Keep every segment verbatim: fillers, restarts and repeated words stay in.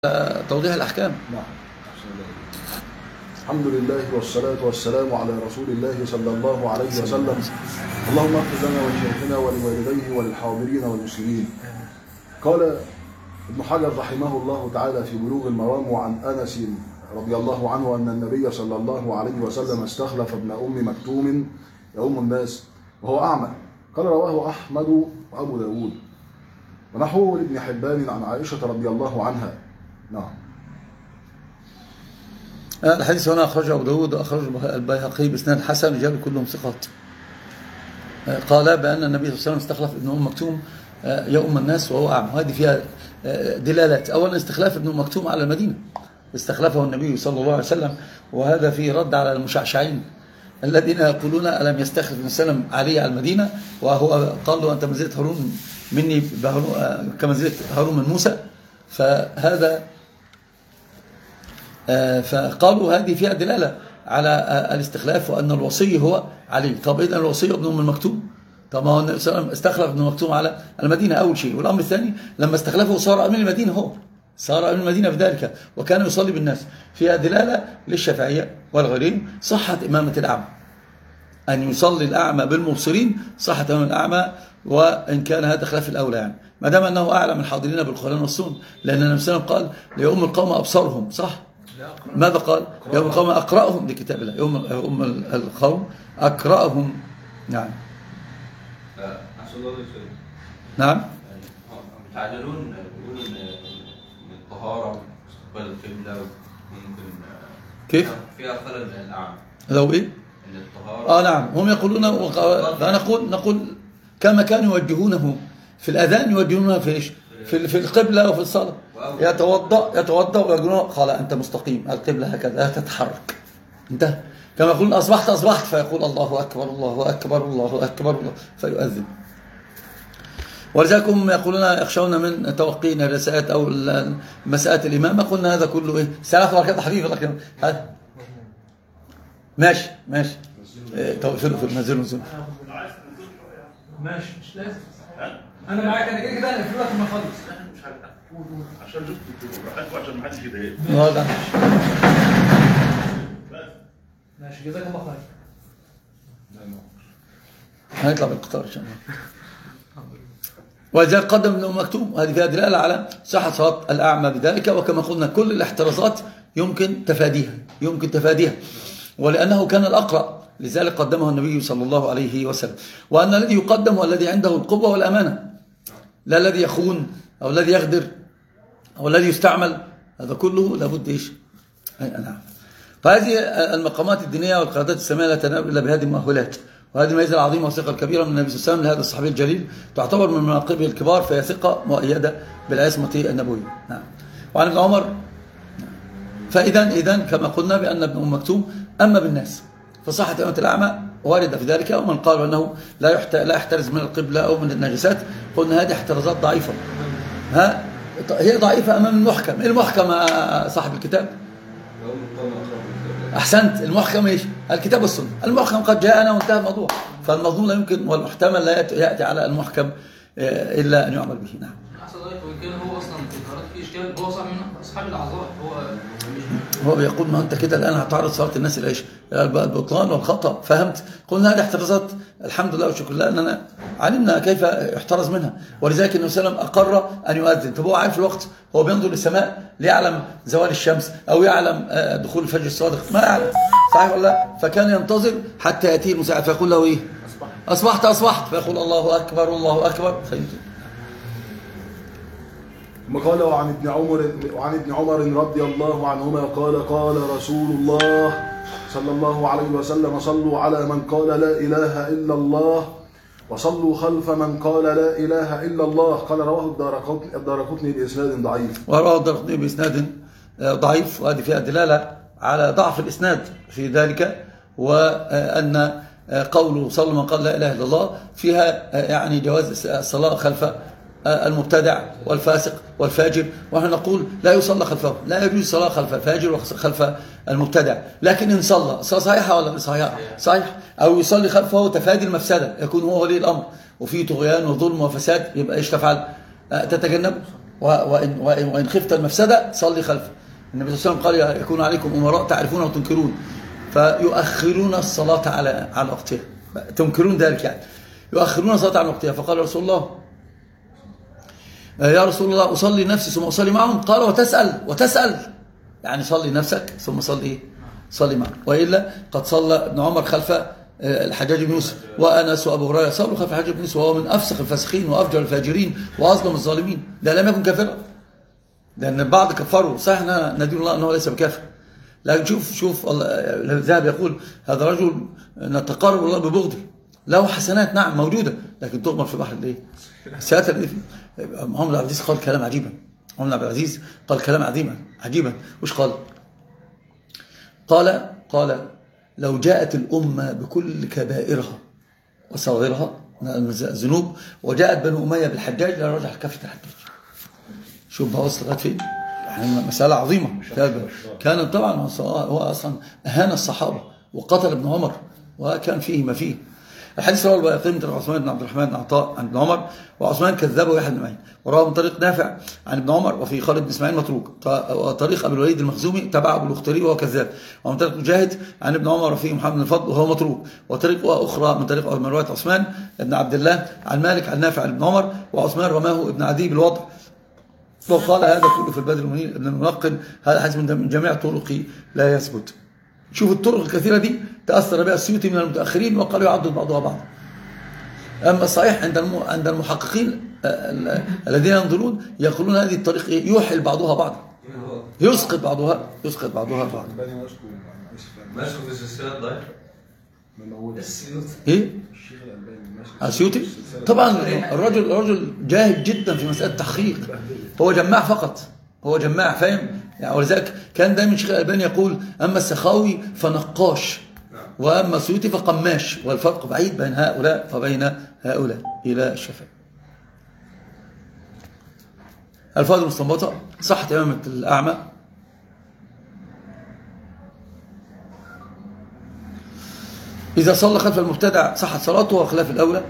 توضيح الأحكام. نعم. الحمد لله والصلاة والسلام على رسول الله صلى الله عليه وسلم. اللهم اغفر لنا ولشيخنا ولوالديه وللحاضرين والمسلمين. قال ابن حجر رحمه الله تعالى في بلوغ المرام عن أنس رضي الله عنه أن النبي صلى الله عليه وسلم استخلف ابن أم مكتوم يؤم الناس وهو أعمى. قال رواه أحمد وأبو داود ونحوه لابن حبان عن عائشة رضي الله عنها. نعم. الحديث هنا أخرجه أبو داود وأخرجه البيهقي بإسناد حسن، رجال كلهم ثقات. قال بأن النبي صلى الله عليه وسلم استخلف ابن أم مكتوم يؤم الناس وهو أعمى، وهذه فيها دلالات. أولا استخلاف ابن أم مكتوم على المدينة، استخلفه النبي صلى الله عليه وسلم، وهذا فيه رد على المشعشعين الذين يقولون ألم يستخلف النبي صلى الله عليه وسلم علي على المدينة، وهو قال له أنت منزلة هارون مني كمنزلة هارون من موسى. فهذا فقالوا هذه فيها دلالة على الاستخلاف وأن الوصي هو علي. طب إذن الوصي ابن أم المكتوم، طب ما هو النبي صلى الله عليه وسلم استخلف ابن مكتوم على المدينة أول شيء. والأمر الثاني لما استخلفه صار أمين المدينة، هو صار أمين المدينة بذلك وكان يصلي بالناس. فيها دلالة للشافعية والغيرين صحة إمامة الأعمى، أن يصلي الأعمى بالمبصرين صحة إمامة الأعمى، وإن كان هذا خلاف الأولى يعني ما دام أنه أعلم الحاضرين بالقرآن والسنة، لأن النبي صلى الله عليه وسلم قال ليؤم القوم أبصرهم، صح؟ ماذا قال؟ يوم القوم أقرأهم لكتاب الله، يوم يوم القوم أقرأهم. نعم. نعم. متعللون يقولون ان الطهارة استقبال القبلة ممكن كيف؟ فيها خلل من الأعمى. لو إيه؟ ان الطهارة آه نعم، هم يقولون، فنقول نقول كما كانوا يوجهونه في الأذان يوجهونه في إيش؟ في في القبلة وفي الصلاة. يتوضأ يتوضأ ويقولون قال أنت مستقيم، القبلة هكذا لا تتحرك، انتهى. كما يقولون أصبحت أصبحت فيقول الله أكبر الله أكبر الله أكبر الله فيؤذن. ولذلك هم يقولون يخشون من توقينا الرسالات أو مسألة الإمامة. قلنا هذا كله إيه؟ ثلاث ركعات حبيبي لكن هذا ماشي ماشي توفيله في المنزل ونزول ماشي مش لازم. أنا معاك، أنا كده كده هنقفل لك ما خلص عشان جبت راحتكم عشان ما حدش كده ايه. هذا ماشي جزاك الله خير. هنطلع بالقطار ان شاء الله. ولذلك قدم ابن أم مكتوم، هذه فيها دلاله على صحه صلاه الاعمى بذلك. وكما قلنا كل الاحترازات يمكن تفاديها يمكن تفاديها ولانه كان الاقرأ، لذلك قدمه النبي صلى الله عليه وسلم. وان الذي يقدم هو الذي عنده القوه والامانه، لا الذي يخون او الذي يغدر أو الذي يستعمل. هذا كله لابد إيش؟ نعم. فهذه المقامات الدينية والقيادات السامية لا تنال إلا بهذه المؤهلات، وهذه الميزة العظيمة والثقة الكبيرة من النبي صلى الله عليه وسلم لهذا الصحابي الجليل، تعتبر من مناقبه الكبار، فهي ثقة مؤيدة بالعصمة النبوية. نعم. وعن ابن عمر، فإذا إذن كما قلنا بأن ابن أم مكتوم أما بالناس فصحة إمامة الأعمى واردة في ذلك. ومن قال أنه لا لا يحترز من القبلة أو من النجسات، قلنا هذه احترازات ضعيفة، ها هي ضعيفة أمام المحكم. المحكم صاحب الكتاب أحسنت، المحكم إيش؟ الكتاب والسنة. المحكم قد جاءنا وانتهى الموضوع، فالمظلوم لا يمكن والمحتمل لا يأتي على المحكم إلا أن يعمل به. نعم. أحسن ضعيف، وإن كان هو أصلا في القرارات فيه إشكال، هو صاحب من أصحاب الأعذار، هو هو بيقول ما أنت كده الآن هتعرض صلاة الناس إلى إيش؟ البطلان والخطأ، فهمت؟ قلنا هذه احترازات الحمد لله والشكر لله أننا علمنا كيف يحترز منها. ولذلك النبي صلى الله عليه وسلم أقر أن يؤذن. طب هو عارف الوقت، هو بينظر للسماء ليعلم زوال الشمس أو يعلم دخول الفجر الصادق، ما يعلم، صحيح ولا لا؟ فكان ينتظر حتى يأتيه المساعد فيقول له إيه؟ أصبحت أصبحت فيقول الله أكبر الله أكبر فينتهي. ثم قال وعن ابن عمر وعن ابن عمر رضي الله عنهما قال قال رسول الله صلى الله عليه وسلم صلوا على من قال لا إله إلا الله وصلوا خلف من قال لا إله إلا الله. قال رواه الدارقطني بإسناد ضعيف. ورواه الدارقطني بإسناد ضعيف، وهذه فيها دلالة على ضعف الإسناد في ذلك، وأن قوله صلوا من قال لا إله إلا الله فيها يعني جواز الصلاة خلف المبتدع والفاسق والفاجر. ونحن نقول لا يصلى خلفه، لا يجوز الصلاة خلف الفاجر وخلف المبتدع. لكن إن صلى صلاة صحيحة ولا مش صحيحة؟ صحيح. أو يصلي خلفه تفادي المفسدة، يكون هو ولي الأمر وفيه طغيان وظلم وفساد، يبقى إيش تفعل؟ تتجنب وإن, وإن, وإن خفت المفسدة صلي خلفه. النبي صلى الله عليه وسلم قال يكون عليكم أمراء تعرفون وتنكرون فيؤخرون الصلاة على على وقتها، تنكرون ذلك يعني يؤخرون الصلاة على وقتها. فقال رسول الله يا رسول الله أصلي نفسي ثم أصلي معهم؟ قال وتسأل وتسأل يعني صلي نفسك ثم صلي إيه؟ صلي معهم. وإلا قد صلى ابن عمر خلف الحجاج بن يوسف وأنس وأبو هريرة صلوا خلف الحجاج بن يوسف وهو من أفسق الفاسقين وأفجر الفاجرين وأظلم الظالمين. ده لم يكن كافرا، لأن البعض كفروا صحيح ندين الله أنه ليس بكافر، لكن شوف شوف الذهب يقول هذا رجل نتقرب الله ببغضه، له حسنات نعم موجودة لكن تغمر في بحر الايه؟ السياسة. عمر بن عبد العزيز قال كلام عجيبا، عمر بن عبد العزيز قال كلام عظيما عجيبا. وش قال؟ قال قال لو جاءت الأمة بكل كبائرها وصغيرها الذنوب وجاءت بنو أمية بالحجاج لرجع كافة الحجاج. شوف بقى وصل لغاية فين؟ يعني مسألة عظيمة. كان طبعا هو أصلا أهان الصحابة وقتل ابن عمر وكان فيه ما فيه. الحديث رواه البيهقي من عثمان بن عبد الرحمن بن عطاء عن ابن عمر وعثمان كذبه يحيى بن معين، ورواه من طريق نافع عن ابن عمر وفي خالد بن اسماعيل متروك، وطريق ابي الوليد المخزومي تبع ابو الاختري وهو كذاب، ومن طريق مجاهد عن ابن عمر وفي محمد بن الفضل وهو متروك، وطريق اخرى من طريق من روايه عثمان بن عبد الله عن مالك عن نافع عن ابن عمر، وعثمان رماه ابن عدي بالوضع وقال هذا كله في البدر المنير ابن المنقل هذا حديث من جميع طرقه لا يثبت. شوف الطرق الكثيره دي تاثر بها السيوطي من المتاخرين وقالوا يعضد بعضها بعضا. أما الصحيح عند عند المحققين الذين ينظرون يقولون هذه الطريق يوحل بعضها بعضا، يسقط بعضها يسقط بعضها بعضا. ماشي في السلسلة ضعيف السيوط ايه السيوطي طبعا الرجل الرجل جاهد جدا في مسألة التحقيق، هو جماع فقط، هو جماع فاهم يعني. ولذلك كان دايما الشيخ الألباني يقول أما السخاوي فنقاش وأما السيوطي فقماش، والفرق بعيد بين هؤلاء وبين هؤلاء إلى الشفاء. الفاظ المستنبطة صحة إمامة الأعمى. إذا صلى خلف المبتدع صحت صلاته وخلاف الأولى.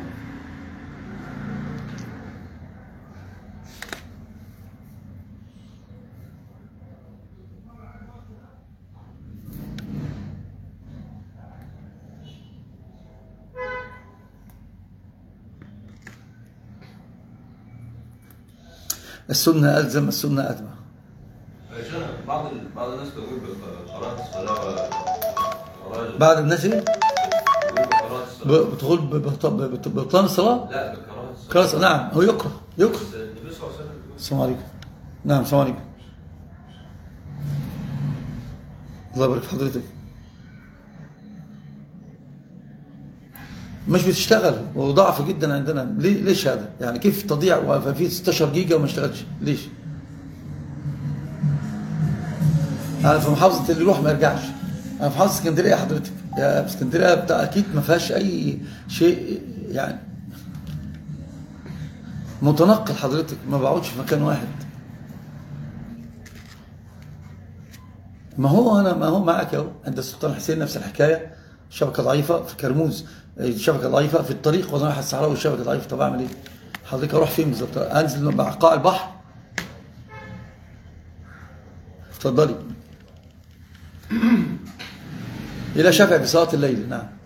السنة ألزم السنة أتبع. بعض بعض الناس تقول بقراءة الصلاة بعض الناس ايه؟ بتقول ببطلان الصلاة؟ لا بقراءة الصلاة. نعم هو يقرأ يقرأ. النبي صلى الله عليه وسلم. السلام عليكم. نعم السلام عليكم. الله يبارك في حضرتك. مش بتشتغل وضعف جدا عندنا. ليه ليش هذا؟ يعني كيف تضيع وفي ستاشر جيجا وما اشتغلش؟ ليش؟ أنا في محافظة اللي يروح ما يرجعش. أنا في محافظة اسكندرية حضرتك. يا اسكندرية بتاع أكيد ما فيهاش أي شيء يعني متنقل حضرتك، ما بقعدش في مكان واحد. ما هو أنا ما هو معك أهو عند السلطان حسين نفس الحكاية، الشبكة ضعيفة في كرموز، الشبكة ضعيفة في الطريق وأنا رايح الصحراء والشبكة ضعيفة. طب أعمل إيه؟ حضرتك أروح فين بالظبط؟ أنزل مع قاع البحر؟ اتفضلي. إلى شفع في صلاة الليل. نعم.